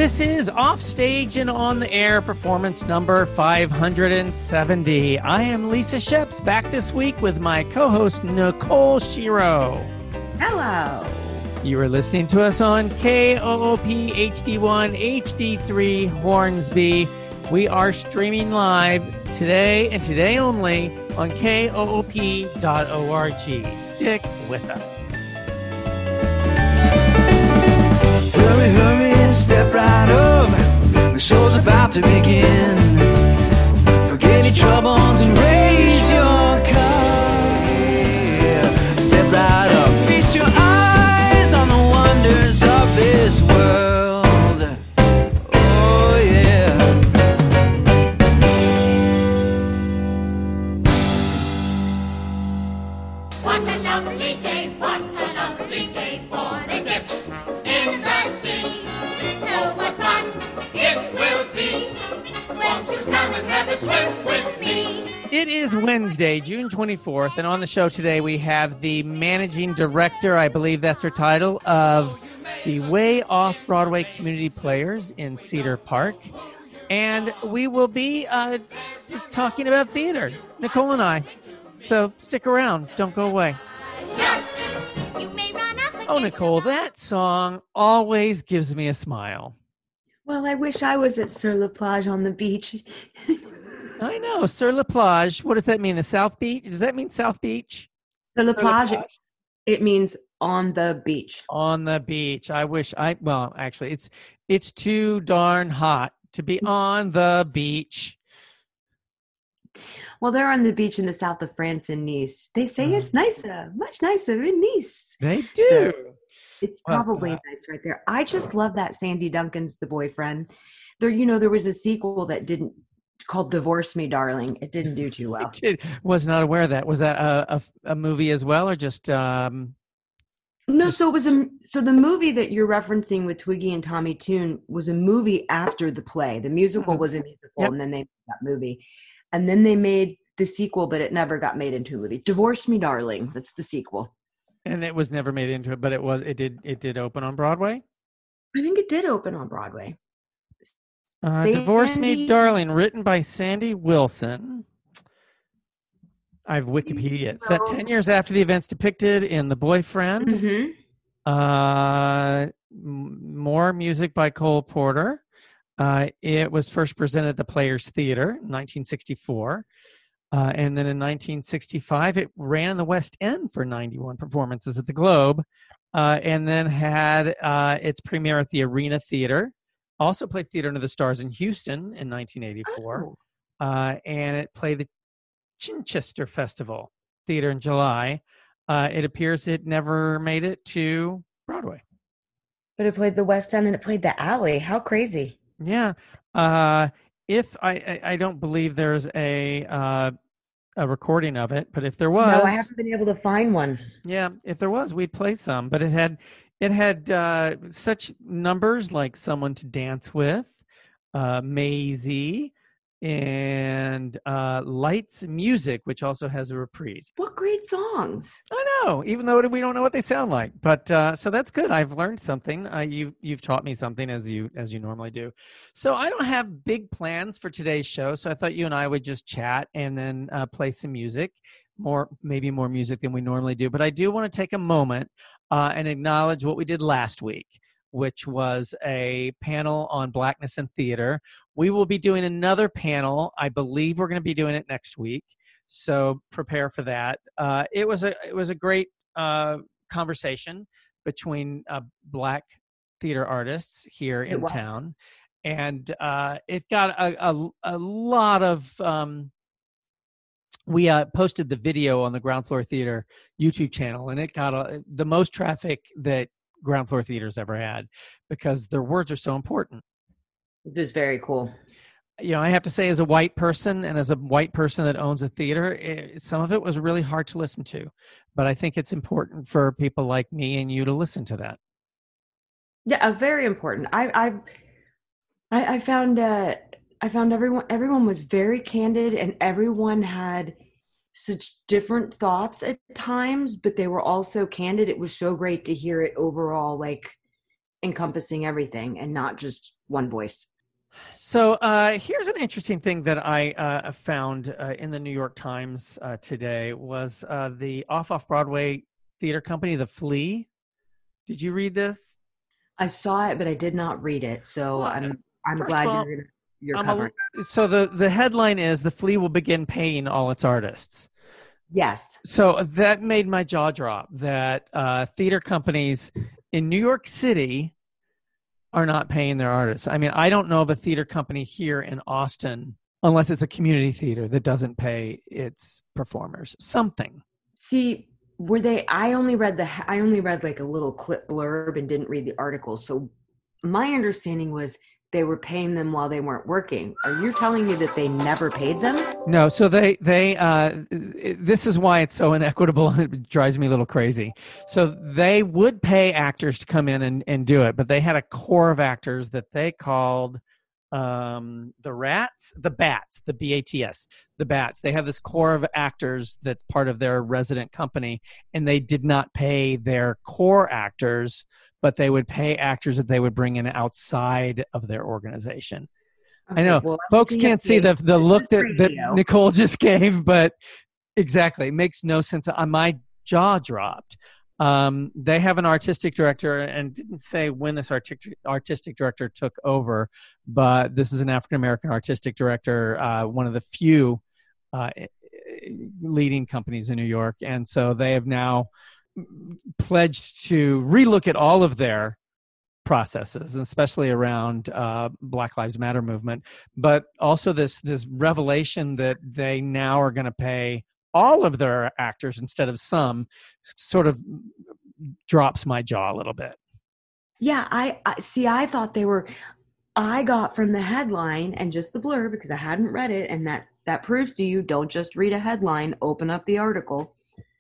This is Offstage and On the Air, performance number 570. I am Lisa Sheps, back this week with my co-host Nicole Shiro. Hello. You are listening to us on KOOP HD1 HD3 Hornsby. We are streaming live today and today only on KOOP.org. Stick with us. Hurry, hurry, and step right up. The show's about to begin. Forget your troubles and raise your cup. Yeah. Step right up. Feast your eyes on the wonders of this world. Oh, yeah. What a lovely day, what a lovely day for a dip in the sea. Oh, what fun it will be. Won't you come and have a swim with me? It is Wednesday, June 24th, and on the show today we have the managing director, I believe that's her title, of the Way Off Broadway Community Players in Cedar Park. And we will be talking about theater, Nicole and I. So stick around. Don't go away. You may run up Oh, against Nicole, the that song always gives me a smile. Well, I wish I was at Sur La Plage on the beach. I know. Sur La Plage. What does that mean? The South Beach? Does that mean South Beach? Sur La Sur La Plage, it means on the beach. On the beach. Well, actually, it's too darn hot to be on the beach. Well, they're on the beach in the south of France in Nice. They say it's nicer, much nicer in Nice. They do. So it's Well, probably nice right there. I just love that Sandy Duncan's The Boyfriend. There was a sequel that called Divorce Me, Darling. It didn't do too well. Was not aware of that. Was that a movie as well, or just? No, so it was so the movie that you're referencing with Twiggy and Tommy Tune was a movie after the play. The musical was a musical, Yep. and then they made that movie, and then they made the sequel, but it never got made into a movie. Divorce Me, Darling. That's the sequel. And it was never made into it, but it did open on Broadway. I think it did open on Broadway. Divorce Me, Sandy- Darling, written by Sandy Wilson. I have Wikipedia. Set 10 years after the events depicted in The Boyfriend. Mhm. More music by Cole Porter. It was first presented at the Players Theater in 1964. And then in 1965, it ran in the West End for 91 performances at the Globe. And then had its premiere at the Arena Theater. Also played Theater Under the Stars in Houston in 1984. And it played the Chichester Festival Theater in July. It appears it never made it to Broadway. But it played the West End and it played the Alley. How crazy. Yeah. If I don't believe there's a recording of it, but if there was, No, I haven't been able to find one. yeah, if there was, we'd play some. But it had such numbers like Someone to Dance With, Maisie, and Lights Music, which also has a reprise. What great songs. I know, even though we don't know what they sound like. But so that's good. I've learned something. You've taught me something as you normally do. So I don't have big plans for today's show. So I thought you and I would just chat and then play some music, maybe more music than we normally do. But I do want to take a moment and acknowledge what we did last week, which was a panel on Blackness in Theater. We will be doing another panel. I believe we're going to be doing it next week. So prepare for that. It was a great conversation between Black theater artists here in town, and it got a lot of. We posted the video on the Ground Floor Theater YouTube channel, and it got the most traffic that Ground Floor Theater's ever had because their words are so important. It was very cool. You know, I have to say, as a white person and as a white person that owns a theater, some of it was really hard to listen to. But I think it's important for people like me and you to listen to that. Yeah, very important. I found everyone was very candid, and everyone had such different thoughts at times, but they were also candid. It was so great to hear it overall, like encompassing everything and not just one voice. So here's an interesting thing that I found in the New York Times today was the off-Broadway theater company, The Flea. Did you read this? I saw it, but I did not read it. So Well, I'm first glad of all, you're covering. So the headline is The Flea will begin paying all its artists. Yes. So that made my jaw drop that theater companies in New York City are not paying their artists. I mean, I don't know of a theater company here in Austin, unless it's a community theater, that doesn't pay its performers something. See, were they? I only read like a little clip blurb and didn't read the article. So my understanding was they were paying them while they weren't working. Are you telling me that they never paid them? No, so they this is why it's so inequitable and it drives me a little crazy. So they would pay actors to come in and do it, but they had a core of actors that they called the Bats, the BATS, the Bats. They have this core of actors that's part of their resident company, and they did not pay their core actors, but they would pay actors that they would bring in outside of their organization. Okay, I know well, folks can't see the look that radio. Nicole just gave, but exactly, it makes no sense. My jaw dropped. They have an artistic director, and didn't say when this artistic director took over, but this is an African-American artistic director, one of the few leading companies in New York. And so they have now pledged to relook at all of their processes, especially around Black Lives Matter movement, but also this revelation that they now are going to pay all of their actors instead of some, sort of drops my jaw a little bit. Yeah, I see. I thought they were. I got from the headline and just the blurb because I hadn't read it, and that proves to you don't just read a headline. Open up the article.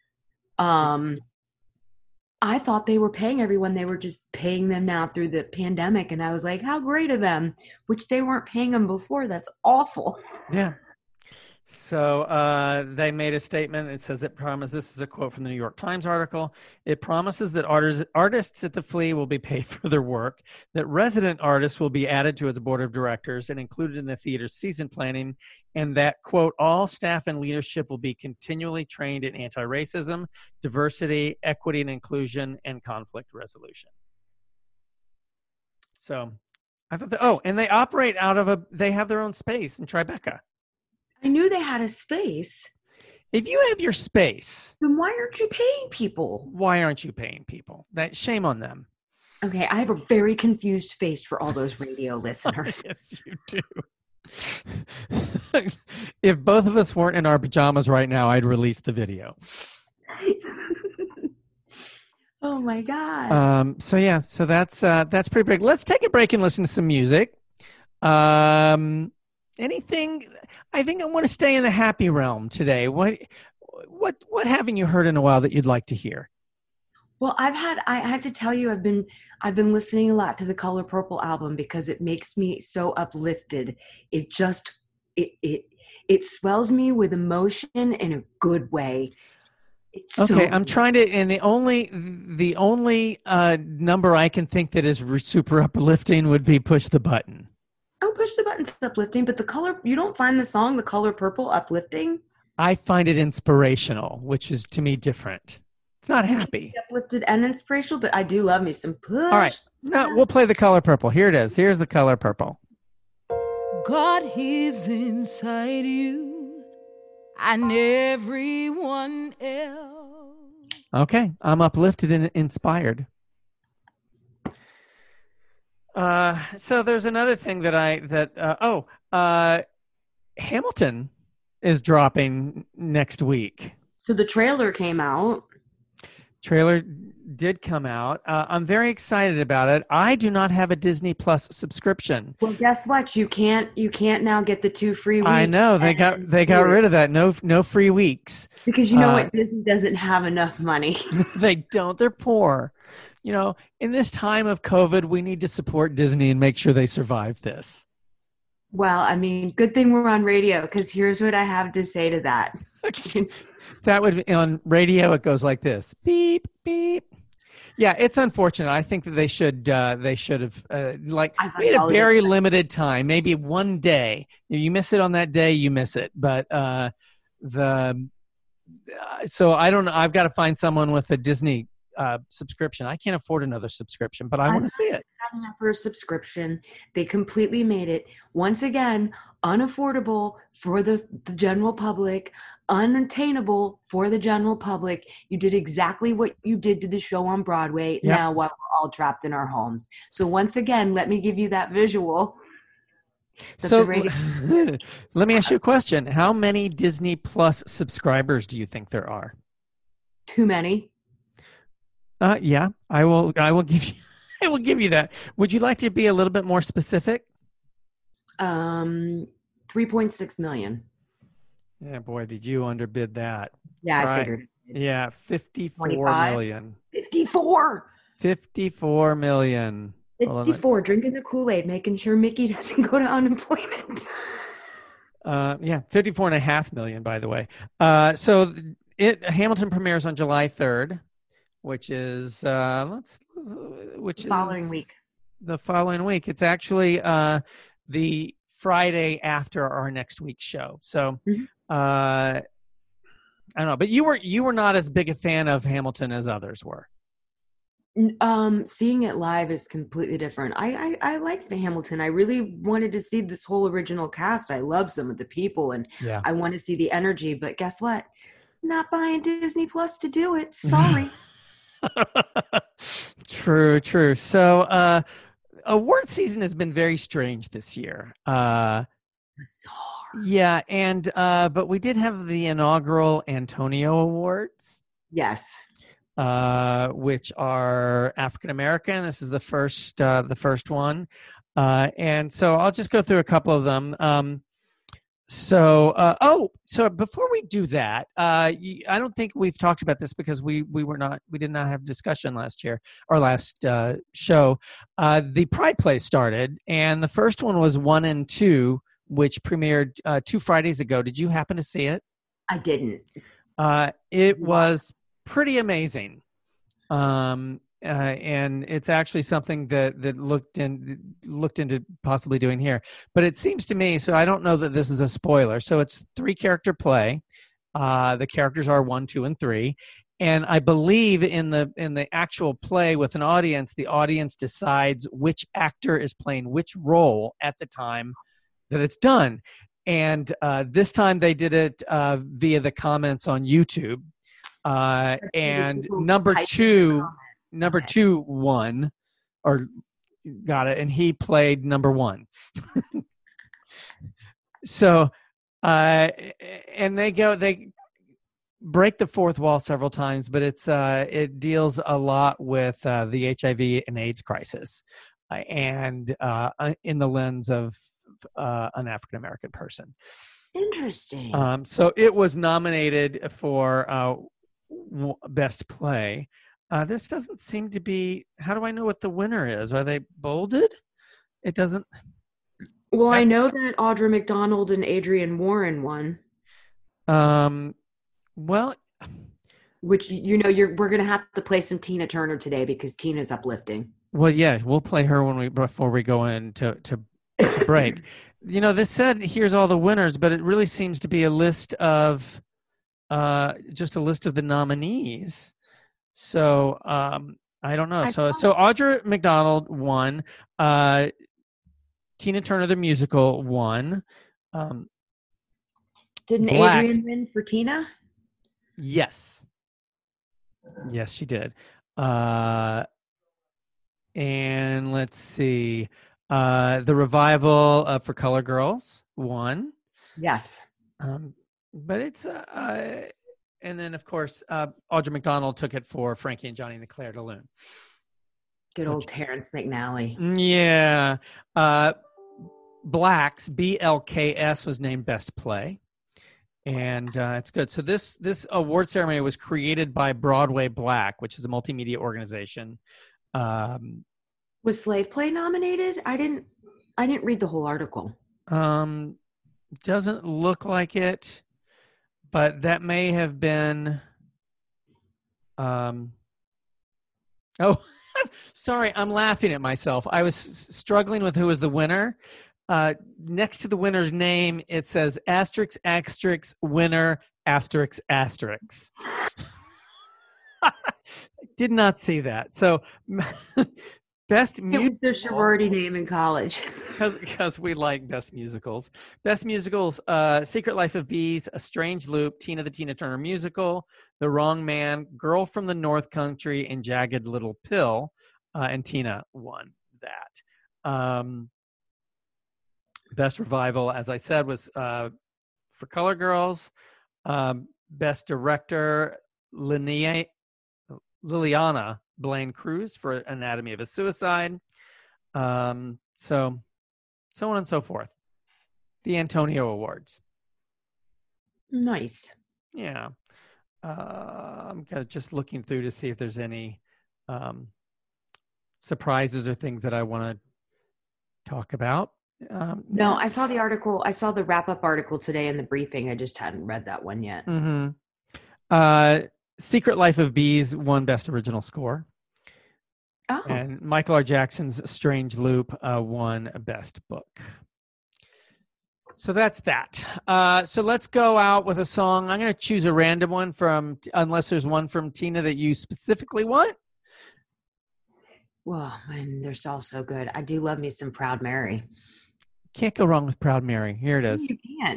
I thought they were paying everyone. They were just paying them now through the pandemic, and I was like, "How great of them!" Which they weren't paying them before. That's awful. Yeah. So they made a statement. It says it promises, this is a quote from the New York Times article, it promises that artists at the Flea will be paid for their work, that resident artists will be added to its board of directors and included in the theater's season planning, and that, quote, all staff and leadership will be continually trained in anti-racism, diversity, equity and inclusion, and conflict resolution. So I thought, and they operate they have their own space in Tribeca. I knew they had a space. If you have your space, then why aren't you paying people? Why aren't you paying people? Shame on them. Okay, I have a very confused face for all those radio listeners. Yes, you do. If both of us weren't in our pajamas right now, I'd release the video. Oh my God. So that's pretty big. Let's take a break and listen to some music. Anything? I think I want to stay in the happy realm today. What haven't you heard in a while that you'd like to hear? Well, I had to tell you, I've been listening a lot to the Color Purple album because it makes me so uplifted. It just it swells me with emotion in a good way. It's okay, I'm trying to, and the only number I can think that is super uplifting would be Push the Button. Oh, Push the Button's uplifting, but you don't find the song The Color Purple uplifting? I find it inspirational, which is to me different. It's not happy. Uplifted and inspirational, but I do love me some Push. All right, no, we'll play The Color Purple. Here it is. Here's The Color Purple. God, He's inside you and everyone else. Okay, I'm uplifted and inspired. So there's another thing that Hamilton is dropping next week. So the trailer came out. Trailer did come out. I'm very excited about it. I do not have a Disney Plus subscription. Well, guess what? You can't now get the 2 free weeks. I know they got rid of that. No free weeks. Because you know what? Disney doesn't have enough money. They don't. They're poor. You know, in this time of COVID, we need to support Disney and make sure they survive this. Well, I mean, good thing we're on radio, because here's what I have to say to that. That would be on radio. It goes like this: beep, beep. Yeah, it's unfortunate. I think that they should have I thought we had a holiday- very limited time, maybe one day. You miss it on that day, you miss it. But so I don't know. I've got to find someone with a Disney subscription. I can't afford another subscription, but I want to see it. Signing up for a subscription. They completely made it, once again, unaffordable for the general public, unattainable for the general public. You did exactly what you did to the show on Broadway. Yep. Now while we're all trapped in our homes. So once again, let me give you that visual. that So the radio- let me ask you a question. How many Disney Plus subscribers do you think there are? Too many. Yeah, I will give you I will give you that. Would you like to be a little bit more specific? 3.6 million. Yeah, boy, did you underbid that. Yeah, I Right. figured. Yeah, 54 25? million. 54. 54 million. Hold on. 54. Drinking the Kool-Aid, making sure Mickey doesn't go to unemployment. Yeah, 54.5 million, by the way. So Hamilton premieres on July 3rd, which is Following week. The following week. It's actually the Friday after our next week's show. So I don't know, but you were not as big a fan of Hamilton as others were. Seeing it live is completely different. I like the Hamilton. I really wanted to see this whole original cast. I love some of the people, and Yeah. I want to see the energy. But guess what? Not buying Disney Plus to do it. Sorry. True. So award season has been very strange this year. Bizarre. Yeah, and but we did have the inaugural Antonio Awards, Yes. which are African American. This is the first one, and so I'll just go through a couple of them. So before we do that, I don't think we've talked about this because we did not have discussion last year or last show. The Pride Play started, and the first one was 1 and 2, which premiered 2 Fridays ago. Did you happen to see it? I didn't. It was pretty amazing. And it's actually something that looked into possibly doing here. But it seems to me, so I don't know that this is a spoiler. So it's 3-character play. The characters are 1, 2, and 3. And I believe in the actual play with an audience, the audience decides which actor is playing which role at the time that it's done. And this time they did it via the comments on YouTube. And number two won or got it, and he played number 1. So and they break the fourth wall several times, but it deals a lot with the HIV and AIDS crisis, and in the lens of an African American person. Interesting. So it was nominated for Best Play. This doesn't seem to be. How do I know what the winner is? Are they bolded? It doesn't. Well, I know that Audra McDonald and Adrienne Warren won. Well, which we're gonna have to play some Tina Turner today because Tina's uplifting. Well, yeah, we'll play her before we go in to break. This said here's all the winners, but it really seems to be a list of just a list of the nominees. So I don't know. So Audra McDonald won. Tina Turner the musical won. Didn't Adrienne win for Tina? Yes, she did. And let's see. The revival for Color Girls won. Yes. But it's and then of course Audra McDonald took it for Frankie and Johnny and the Claire de Lune. Good old Terrence McNally. Yeah. Blacks, BLKS was named Best Play. And it's good. So this award ceremony was created by Broadway Black, which is a multimedia organization. Was Slave Play nominated? I didn't read the whole article. Doesn't look like it, but that may have been Oh, sorry. I'm laughing at myself. I was struggling with who was the winner. Next to the winner's name, it says asterisk, asterisk, winner, asterisk, asterisk. Did not see that. So, best It was their musical, sorority name in college. because we like best musicals. Best musicals: Secret Life of Bees, A Strange Loop, Tina the Tina Turner Musical, The Wrong Man, Girl from the North Country, and Jagged Little Pill. And Tina won that. Best revival, as I said, was for Color Girls. Best director, Liliana Blaine Cruz for Anatomy of a Suicide. So on and so forth. The Antonio Awards. Nice. Yeah. I'm just looking through to see if there's any surprises or things that I want to talk about. No, I saw the article. I saw the wrap-up article today in the briefing. I just hadn't read that one yet. Mm-hmm. Secret Life of Bees won Best Original Score. Oh. And Michael R. Jackson's Strange Loop won Best Book. So that's that. So let's go out with a song. I'm going to choose a random one from, unless there's one from Tina that you specifically want. Well, and they're all so good. I do love me some Proud Mary. Can't go wrong with Proud Mary. Here it is. You can't.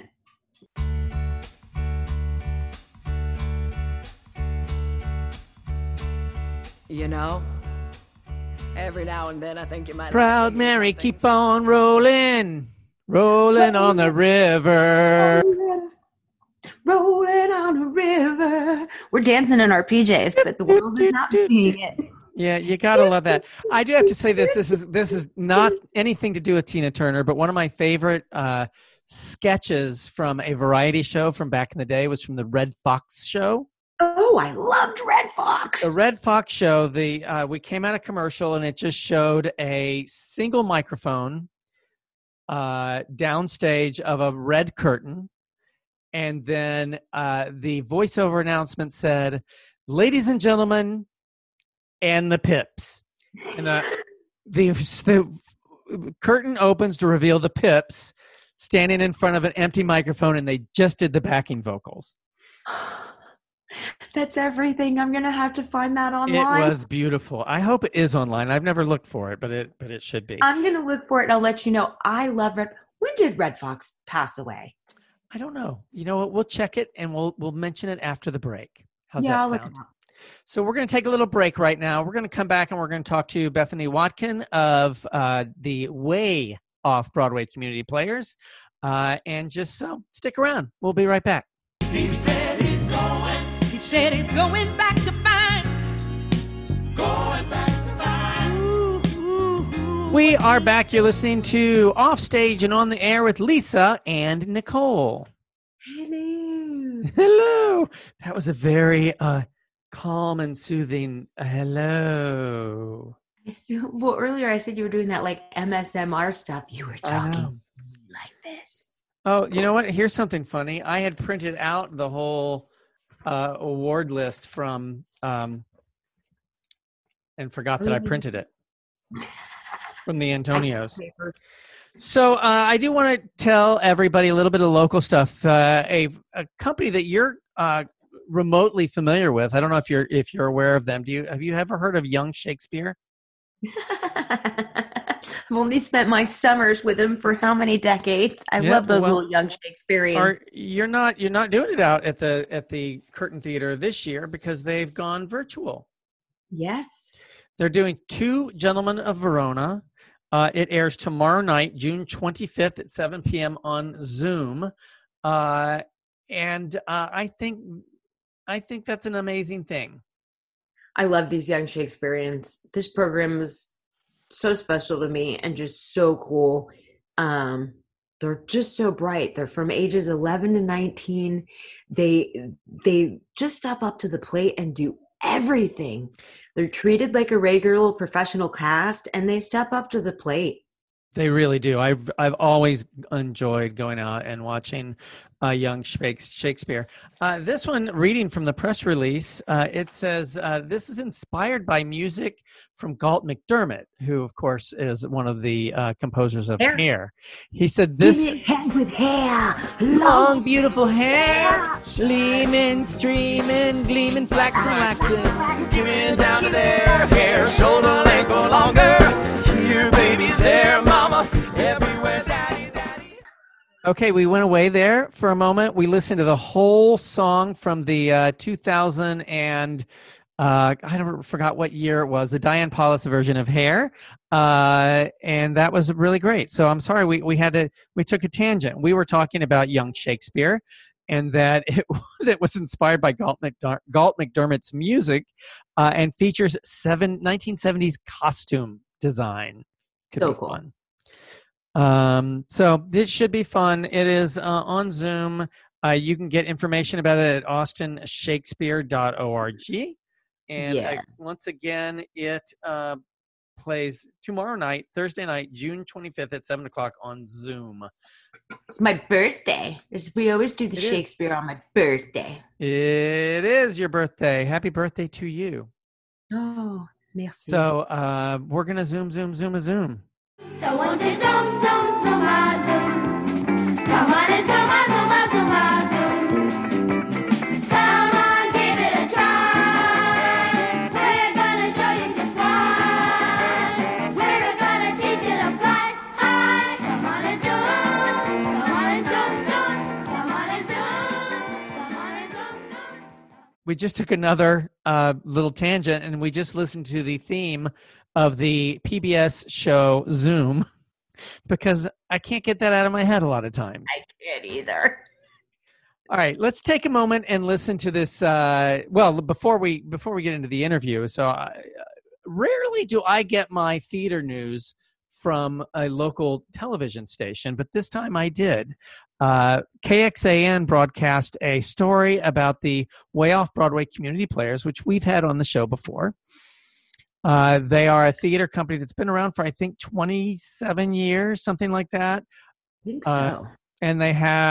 You know, every now and then I think you might. Proud Mary, keep on rolling, rolling on the river. Rolling on a river. We're dancing in our PJs, but the world is not seeing it. Yeah, you gotta love that. I do have to say this. This is not anything to do with Tina Turner, but one of my favorite sketches from a variety show from back in the day was from the Red Fox show. Oh, I loved Red Fox. The Red Fox show. We came out of commercial and it just showed a single microphone downstage of a red curtain, and then the voiceover announcement said, "Ladies and gentlemen, and the Pips." And the curtain opens to reveal the Pips standing in front of an empty microphone, and they just did the backing vocals. That's everything. I'm gonna have to find that online. It was beautiful. I hope it is online. I've never looked for it, but it should be. I'm gonna look for it and I'll let you know. I love Red. When did Red Fox pass away? I don't know. You know what? We'll check it and we'll mention it after the break. How's Yeah, that I'll sound? look it up. So we're going to take a little break right now. We're going to come back and we're going to talk to Bethany Watkin of the Way Off Broadway Community Players. And just so stick around. We'll be right back. He said he's going. He said he's going back to find. Going back to find. We are back. You're listening to Offstage and On the Air with Lisa and Nicole. Hello. Hello. That was a very calm and soothing hello. Well, earlier I said you were doing that like MSMR stuff. You were I talking know. like this. Oh, you know what? Here's something funny. I had printed out the whole award list from and forgot that I printed it from the Antonios. So I do want to tell everybody a little bit of local stuff. A company that you're remotely familiar with. I don't know if you're aware of them. Have you ever heard of Young Shakespeare? I've only spent my summers with him for how many decades? I Yeah, love those well, little young Shakespeareans. You're not doing it out at the Curtain Theater this year because they've gone virtual. Yes. They're doing Two Gentlemen of Verona. It airs tomorrow night, June 25th at 7 p.m. on Zoom. And I think that's an amazing thing. I love these young Shakespeareans. This program is so special to me and just so cool. They're just so bright. They're from ages 11 to 19. They just step up to the plate and do everything. They're treated like a regular professional cast and they step up to the plate. They really do. I've always enjoyed going out and watching young Shakespeare. This one, reading from the press release, it says this is inspired by music from Galt McDermott, who, of course, is one of the composers of Hair. He said this Hand with hair, long, beautiful hair, gleaming, streaming, gleaming, flaxen, waxen, Giving down to their hair, shoulder length or longer. Here, baby, there, mama, everywhere, daddy, daddy. Okay, we went away there for a moment. We listened to the whole song from the 2000 and I forgot what year it was, the Diane Paulus version of Hair, and that was really great. So I'm sorry we took a tangent. We were talking about young Shakespeare, and that it was inspired by Galt McDermott's music, and features 1970s costume design. Could So be cool. fun. So this should be fun. It is on Zoom. You can get information about it at austinshakespeare.org. And once again, it plays tomorrow night, Thursday night, June 25th at 7 o'clock on Zoom. It's my birthday. We always do the It is. Shakespeare on my birthday. It is your birthday. Happy birthday to you. Oh, merci. So we're going to zoom. So won't you zoom, zoom, zoom, ah, zoom. Come on and zoom, ah, zoom, ah, zoom, ah, zoom. Come on, give it a try. We're gonna show you just why. We're gonna teach you to fly high. Come on and zoom, come on and zoom, zoom. Come on and zoom, come on and zoom, zoom. We just took another little tangent, and we just listened to the theme of the PBS show Zoom, because I can't get that out of my head a lot of times. I can't either. All right, let's take a moment and listen to this. Before we get into the interview, rarely do I get my theater news from a local television station, but this time I did. KXAN broadcast a story about the Way Off Broadway Community Players, which we've had on the show before. They are a theater company that's been around for, I think, 27 years, something like that. I think so. And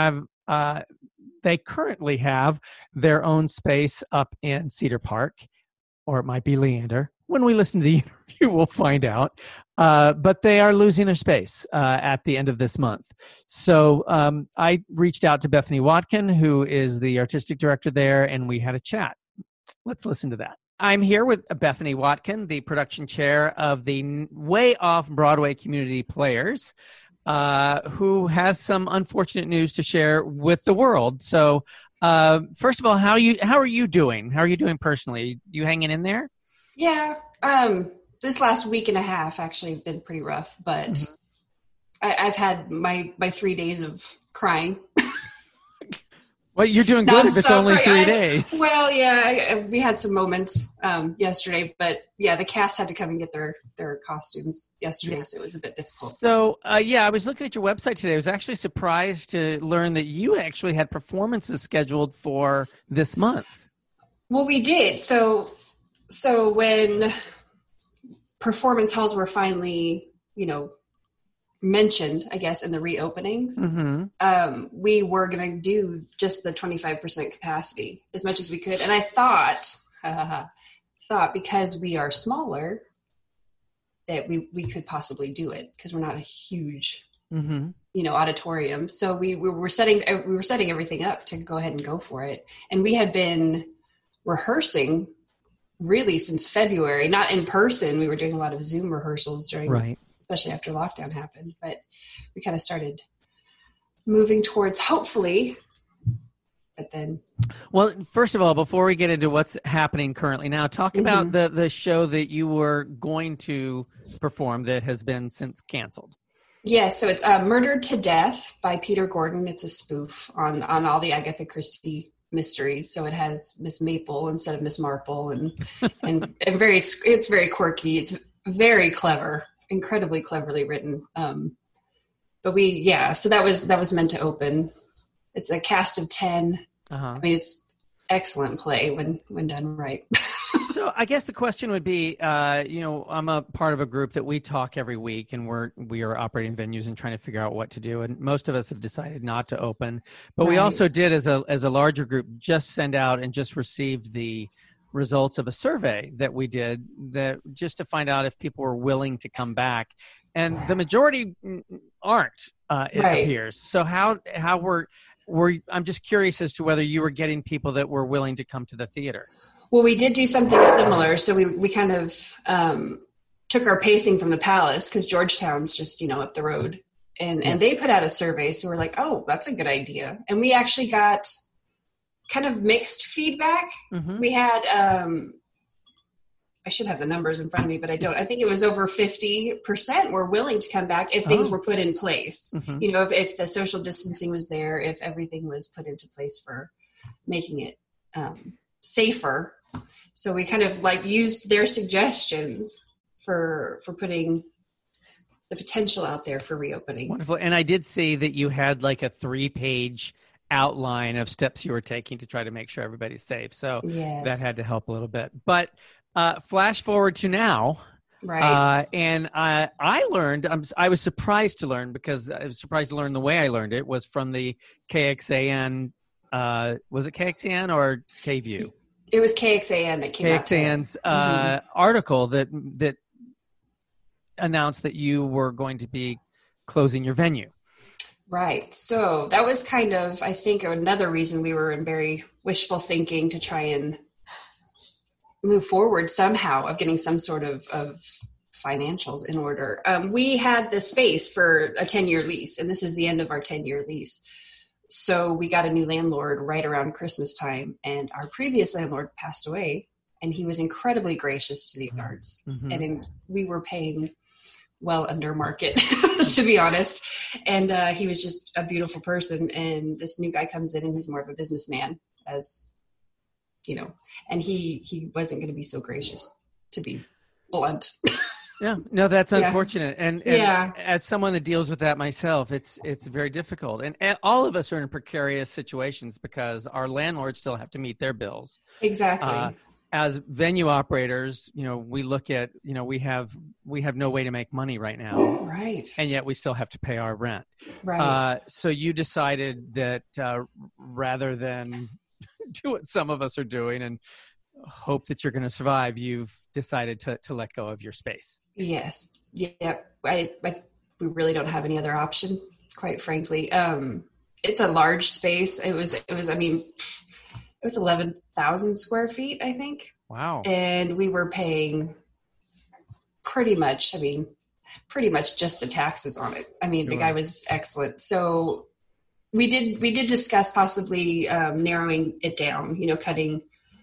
they currently have their own space up in Cedar Park, or it might be Leander. When we listen to the interview, we'll find out. But they are losing their space at the end of this month. So I reached out to Bethany Watkin, who is the artistic director there, and we had a chat. Let's listen to that. I'm here with Bethany Watkin, the production chair of the Way Off Broadway Community Players, who has some unfortunate news to share with the world. So, first of all, how are you doing? How are you doing personally? You hanging in there? Yeah. This last week and a half actually have been pretty rough, but I've had my 3 days of crying. Well, you're doing good if it's only 3 days. Well, yeah, we had some moments yesterday, but yeah, the cast had to come and get their costumes yesterday, so it was a bit difficult. So, I was looking at your website today. I was actually surprised to learn that you actually had performances scheduled for this month. Well, we did. So when performance halls were finally, mentioned, I guess, in the reopenings, we were going to do just the 25% capacity as much as we could. And I thought because we are smaller that we could possibly do it, because we're not a huge, auditorium. So we were setting everything up to go ahead and go for it. And we had been rehearsing really since February, not in person. We were doing a lot of Zoom rehearsals during, especially after lockdown happened, but we kind of started moving towards hopefully, but then. Well, first of all, before we get into what's happening currently now, talk about the show that you were going to perform that has been since canceled. Yeah, so it's Murdered to Death by Peter Gordon. It's a spoof on all the Agatha Christie mysteries. So it has Miss Maple instead of Miss Marple, and it's very quirky. It's very clever, incredibly cleverly written. So that was meant to open. It's a cast of 10. I mean, it's excellent play when done right. So I guess the question would be, I'm a part of a group that we talk every week, and we are operating venues and trying to figure out what to do. And most of us have decided not to open, but we also did, as a larger group, just send out and just received the results of a survey that we did, that just to find out if people were willing to come back, and the majority aren't. It appears. So how were I'm just curious as to whether you were getting people that were willing to come to the theater. Well, we did do something similar. So we kind of took our pacing from the Palace, because Georgetown's just, up the road. And they put out a survey. So we're like, oh, that's a good idea. And we actually got kind of mixed feedback. Mm-hmm. We had, I should have the numbers in front of me, but I don't. I think it was over 50% were willing to come back if things were put in place. Mm-hmm. If the social distancing was there, if everything was put into place for making it safer. So we kind of used their suggestions for putting the potential out there for reopening. Wonderful. And I did see that you had a 3-page outline of steps you were taking to try to make sure everybody's safe. So that had to help a little bit. But flash forward to now. Right. And I learned, I was surprised to learn, because I was surprised to learn the way I learned it was from the KXAN. Was it KXAN or KView? It was KXAN that came out. KXAN's article that announced that you were going to be closing your venue. Right. So that was kind of, I think, another reason we were in very wishful thinking to try and move forward somehow of getting some sort of financials in order. We had the space for a 10-year lease, and this is the end of our 10-year lease. So we got a new landlord right around Christmas time, and our previous landlord passed away, and he was incredibly gracious to the arts. Mm-hmm. And we were paying well under market, to be honest. And he was just a beautiful person. And this new guy comes in, and he's more of a businessman, as and he wasn't going to be so gracious, to be blunt. Yeah, no, that's unfortunate. And as someone that deals with that myself, it's very difficult. And all of us are in precarious situations because our landlords still have to meet their bills. Exactly. As venue operators, we look at, we have no way to make money right now. Right. And yet we still have to pay our rent. Right. So you decided that rather than do what some of us are doing and hope that you're going to survive, you've decided to let go of your space. Yes. Yeah. We really don't have any other option, quite frankly. It's a large space. It was 11,000 square feet, I think. Wow. And we were paying pretty much just the taxes on it. Sure. The guy was excellent. So we did discuss possibly narrowing it down, cutting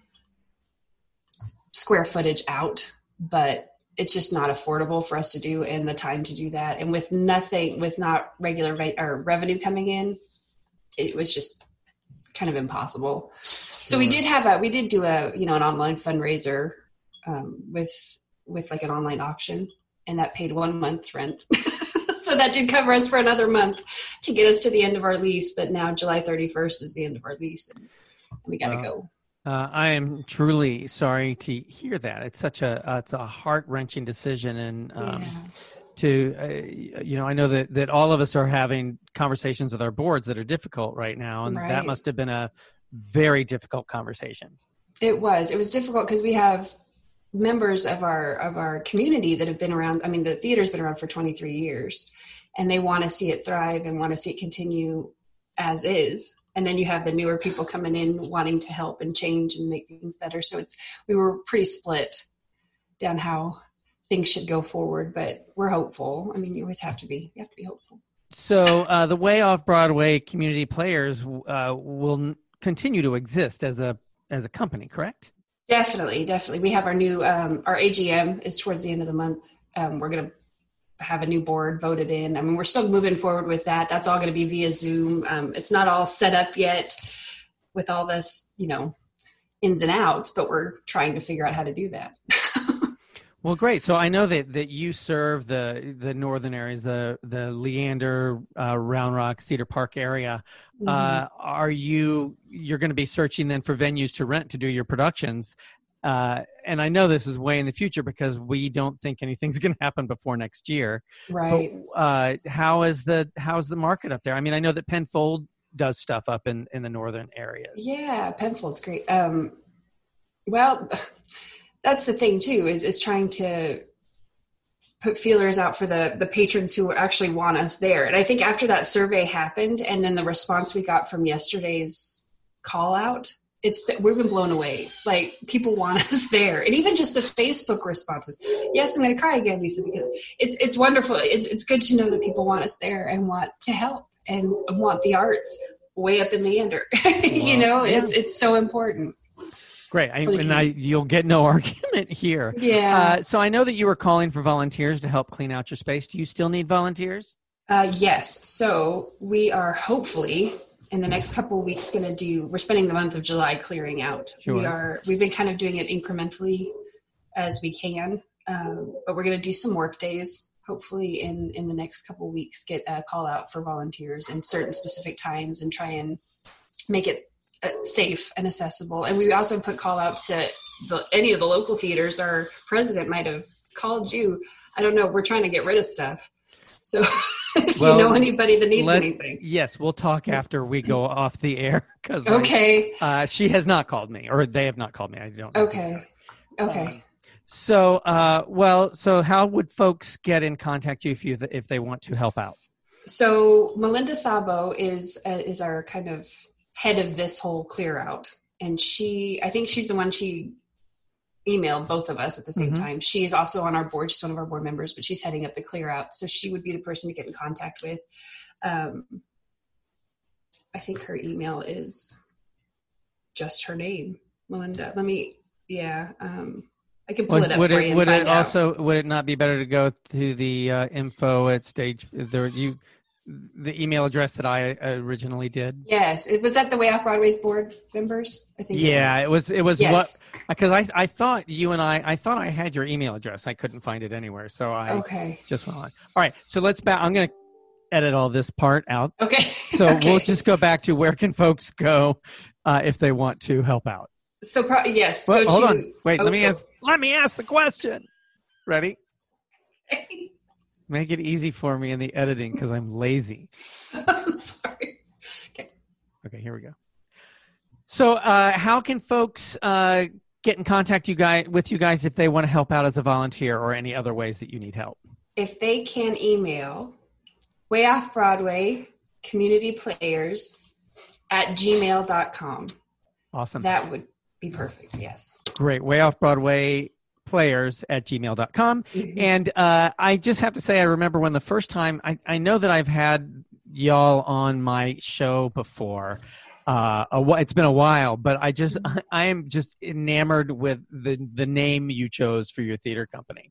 square footage out, but it's just not affordable for us to do and the time to do that. And with not regular revenue coming in, it was just kind of impossible. So we did do an online fundraiser with an online auction, and that paid 1 month's rent. So that did cover us for another month to get us to the end of our lease. But now July 31st is the end of our lease, and we got to go. I am truly sorry to hear that. It's such it's a heart-wrenching decision, and I know that all of us are having conversations with our boards that are difficult right now, and that must have been a very difficult conversation. It was difficult because we have members of our community that have been around. The theater's been around for 23 years, and they want to see it thrive and want to see it continue as is. And then you have the newer people coming in wanting to help and change and make things better. So we were pretty split down how things should go forward, but we're hopeful. You always have to be. You have to be hopeful. So the Way Off-Broadway Community Players will continue to exist as a company, correct? Definitely. We have our new our AGM is towards the end of the month. We're going to have a new board voted in. We're still moving forward with that. That's all going to be via Zoom. It's not all set up yet with all this, ins and outs, but we're trying to figure out how to do that. Well, great. So I know that you serve the northern areas, the Leander, Round Rock, Cedar Park area. Mm-hmm. You're going to be searching then for venues to rent to do your productions. and I know this is way in the future because we don't think anything's going to happen before next year. Right. But, how's the market up there? I mean, I know that Penfold does stuff up in the northern areas. Yeah, Penfold's great. Well, that's the thing too, is trying to put feelers out for the patrons who actually want us there. And I think after that survey happened, and then the response we got from yesterday's call out, we've been blown away. Like, people want us there. And even just the Facebook responses. Yes, I'm going to cry again, Lisa, because it's wonderful. It's good to know that people want us there and want to help and want the arts way up in Leander. It's so important. Great. You'll get no argument here. Yeah. So I know that you were calling for volunteers to help clean out your space. Do you still need volunteers? Yes. So we are hopefully in the next couple of weeks we're spending the month of July clearing out. Sure. We've been kind of doing it incrementally as we can, but we're going to do some work days. Hopefully in the next couple of weeks, get a call out for volunteers in certain specific times and try and make it safe and accessible. And we also put call outs to any of the local theaters. Our president might have called you. I don't know. We're trying to get rid of stuff. So if you know anybody that needs anything. Yes, we'll talk after we go off the air. Okay. She has not called me, or they have not called me. I don't know. Okay. So how would folks get in contact with you if they want to help out? So Melinda Sabo is our kind of head of this whole clear out. And I think she's the one she emailed both of us at the same time. She's also on our board. She's one of our board members, but she's heading up the clear out. So she would be the person to get in contact with. I think her email is just her name, Melinda. I can pull it up for you and find out. Would it not be better to go to the info at stage the email address that I originally did? Yes, it was at the Way Off Broadway's board members. I think. Yeah, it was yes. Because I thought I thought I had your email address. I couldn't find it anywhere, so I just went on. All right, so let's back. I'm going to edit all this part out. Okay. So we'll just go back to where can folks go if they want to help out. So yes. Well, hold on. Wait. Let me ask the question. Ready? Make it easy for me in the editing because I'm lazy. I'm sorry. Okay, here we go. So how can folks get in contact with you guys if they want to help out as a volunteer or any other ways that you need help? If they can email Way Off Broadway Community Players @gmail.com. Awesome. That would be perfect, yes. Great. Way Off Broadway Players @gmail.com. And I just have to say, I remember when the first time, I know that I've had y'all on my show before. It's been a while, but I am just enamored with the name you chose for your theater company.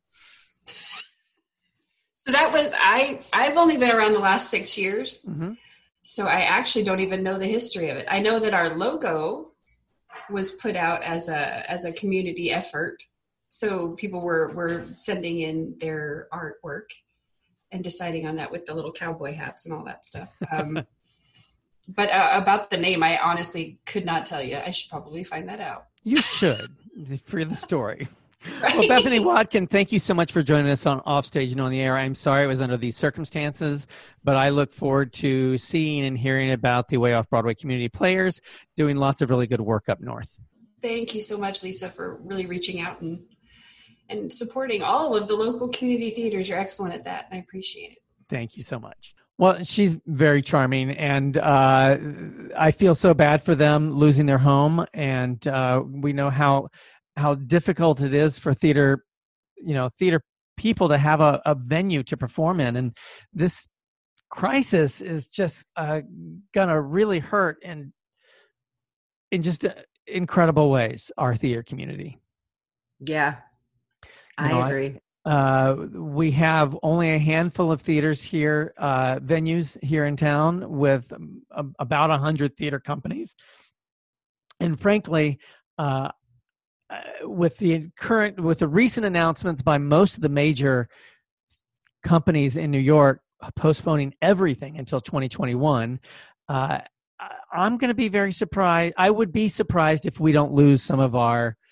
So that was, I've only been around the last 6 years. Mm-hmm. So I actually don't even know the history of it. I know that our logo was put out as a community effort. So people were sending in their artwork and deciding on that with the little cowboy hats and all that stuff. But about the name, I honestly could not tell you. I should probably find that out. You should, for the story. Right? Well, Bethany Watkin, thank you so much for joining us on Offstage and on the Air. I'm sorry it was under these circumstances, but I look forward to seeing and hearing about the Way Off Broadway Community Players doing lots of really good work up north. Thank you so much, Lisa, for really reaching out and supporting all of the local community theaters. You're excellent at that, and I appreciate it. Thank you so much. Well, she's very charming, and I feel so bad for them losing their home, and we know how difficult it is for theater people to have a venue to perform in, and this crisis is just gonna really hurt in just incredible ways our theater community. Yeah, I agree. We have only a handful of theaters here, venues here in town with about 100 theater companies. And frankly, with the recent announcements by most of the major companies in New York postponing everything until 2021, I'm going to be very surprised. I would be surprised if we don't lose some of our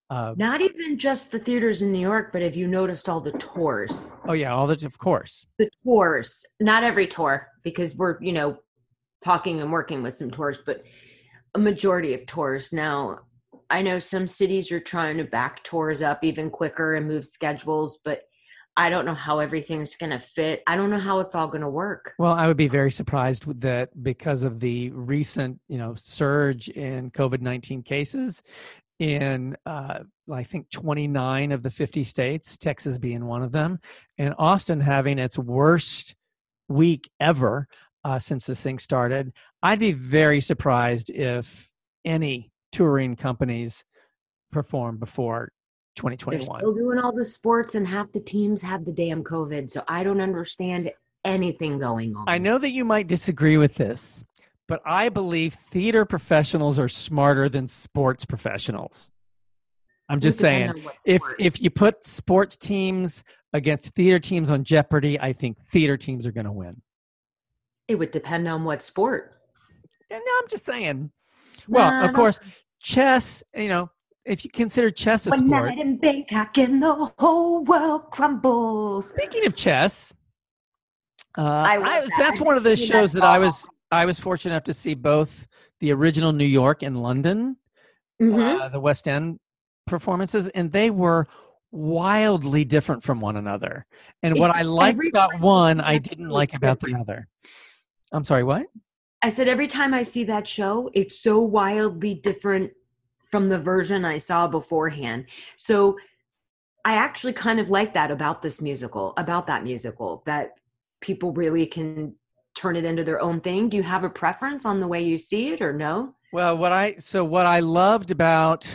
Not even just the theaters in New York, but have you noticed all the tours? Oh yeah, of course. The tours, not every tour, because we're, talking and working with some tours, but a majority of tours. Now, I know some cities are trying to back tours up even quicker and move schedules, but I don't know how everything's going to fit. I don't know how it's all going to work. Well, I would be very surprised with that because of the recent, surge in COVID-19 cases in, I think 29 of the 50 states, Texas being one of them, and Austin having its worst week ever since this thing started. I'd be very surprised if any touring companies perform before 2021. They're still doing all the sports, and half the teams have the damn COVID, so I don't understand anything going on. I know that you might disagree with this, but I believe theater professionals are smarter than sports professionals. I'm just saying, if you put sports teams against theater teams on Jeopardy, I think theater teams are going to win. It would depend on what sport. No, I'm just saying. Well, of course, chess, if you consider chess a sport. One night in Bangkok and the whole world crumbles. Speaking of chess, that's one of the shows that I was fortunate enough to see both the original New York and London, the West End performances, and they were wildly different from one another. And what I liked about one, I didn't like about the other. I'm sorry, what? I said every time I see that show, it's so wildly different from the version I saw beforehand. So I actually kind of like that about that musical, that people really can turn it into their own thing. Do you have a preference on the way you see it or no? Well, what I loved about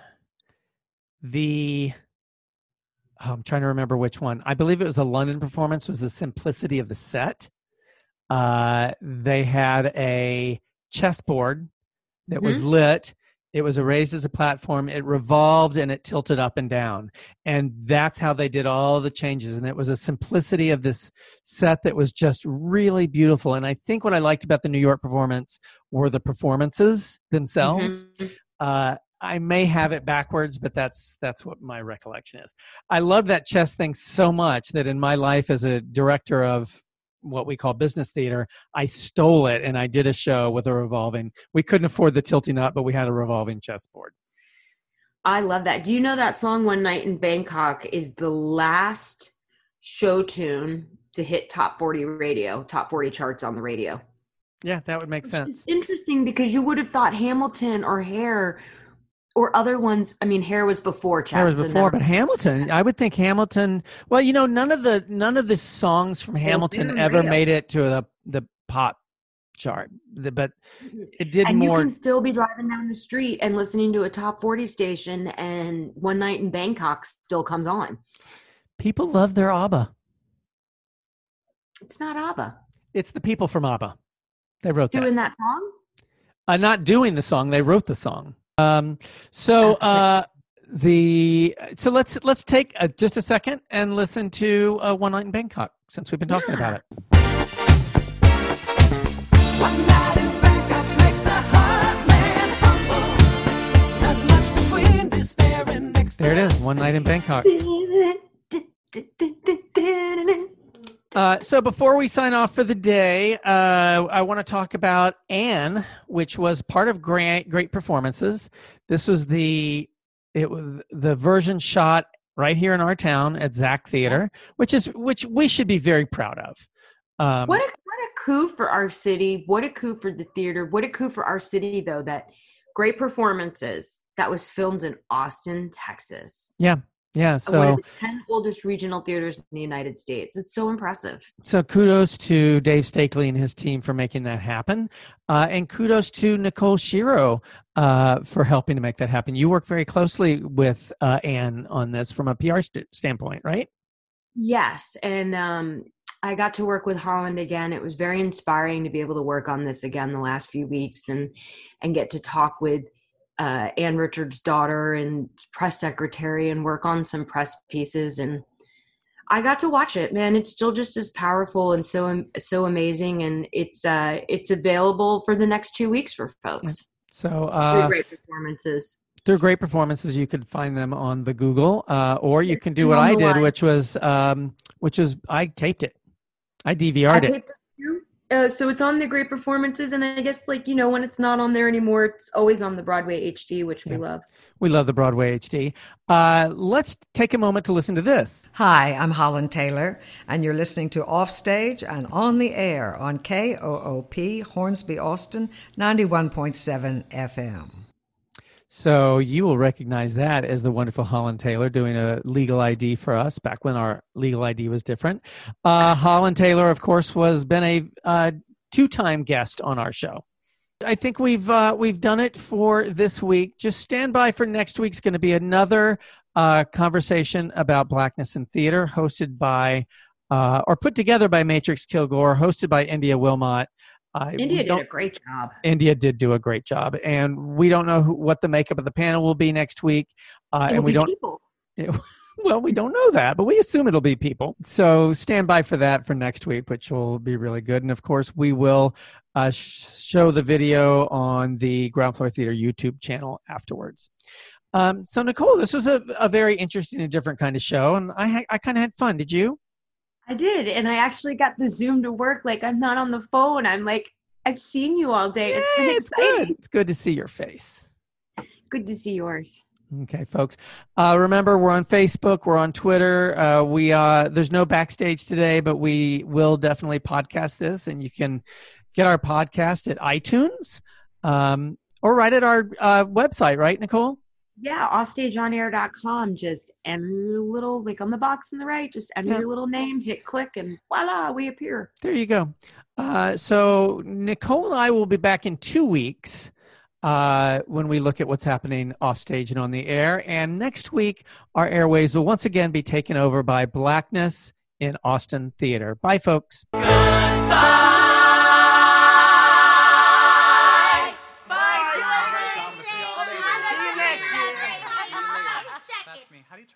I'm trying to remember which one. I believe it was the London performance, was the simplicity of the set. They had a chessboard that was lit. It was raised as a platform. It revolved and it tilted up and down. And that's how they did all the changes. And it was a simplicity of this set that was just really beautiful. And I think what I liked about the New York performance were the performances themselves. I may have it backwards, but that's what my recollection is. I love that chess thing so much that in my life as a director of what we call business theater, I stole it and I did a show with a revolving. We couldn't afford the tilting up, but we had a revolving chessboard. I love that. Do you know that song One Night in Bangkok is the last show tune to hit top 40 charts on the radio? Yeah, that would make sense. It's interesting because you would have thought Hamilton or Hair or other ones. I mean, Hair was before chess. Hair was before, but Hamilton, I would think Hamilton. Well, none of the songs from Hamilton ever made it to the pop chart, but it did and more. You can still be driving down the street and listening to a top 40 station, and One Night in Bangkok still comes on. People love their ABBA. It's not ABBA. It's the people from ABBA. They wrote that song. Not doing the song. They wrote the song. So let's take just a second and listen to One Night in Bangkok, since we've been talking about it. One night in Bangkok makes the heart man humble. Not much between despair and next. There it is, One Night in Bangkok. So before we sign off for the day, I want to talk about Anne, which was part of Great Performances. This was the version shot right here in our town at Zach Theater, which we should be very proud of. What a coup for our city! What a coup for the theater! What a coup for our city, though, that Great Performances that was filmed in Austin, Texas. Yeah, so one of the 10 oldest regional theaters in the United States. It's so impressive. So kudos to Dave Stakely and his team for making that happen. And kudos to Nicole Shiro for helping to make that happen. You work very closely with Anne on this from a PR standpoint, right? Yes, and I got to work with Holland again. It was very inspiring to be able to work on this again the last few weeks and get to talk with Ann Richards' daughter and press secretary and work on some press pieces. And I got to watch it, man. It's still just as powerful and so amazing. And it's available for the next 2 weeks for folks. So great performances. They're great performances. You could find them on the Google, or you can do what I did, which was I taped it. I DVR'd it. Taped it too. So it's on the Great Performances, and I guess when it's not on there anymore, it's always on the Broadway HD, which we love. We love the Broadway HD. Let's take a moment to listen to this. Hi, I'm Holland Taylor, and you're listening to Offstage and On the Air on KOOP Hornsby, Austin, 91.7 FM. So you will recognize that as the wonderful Holland Taylor doing a legal ID for us back when our legal ID was different. Holland Taylor, of course, been a two-time guest on our show. I think we've done it for this week. Just stand by for next week's going to be another conversation about Blackness in theater, hosted by or put together by Matrix Kilgore, hosted by India Wilmot. India did a great job. India did do a great job, and we don't know what the makeup of the panel will be next week. And we don't. People. Well, we don't know that, but we assume it'll be people. So stand by for that for next week, which will be really good. And of course, we will show the video on the Ground Floor Theater YouTube channel afterwards. So Nicole, this was a very interesting and different kind of show, and I kind of had fun. Did you? I did, and I actually got the Zoom to work. I'm not on the phone. I'm I've seen you all day. It's been exciting. Good. It's good to see your face. Good to see yours. Okay, folks. Remember, we're on Facebook. We're on Twitter. There's no backstage today, but we will definitely podcast this, and you can get our podcast at iTunes or right at our website, right, Nicole? Yeah, offstageonair.com. Just enter your little, on the box on the right, just enter your little name, hit click, and voila, we appear. There you go. So Nicole and I will be back in 2 weeks when we look at what's happening off stage and on the air. And next week, our airwaves will once again be taken over by Blackness in Austin Theater. Bye, folks. Goodbye.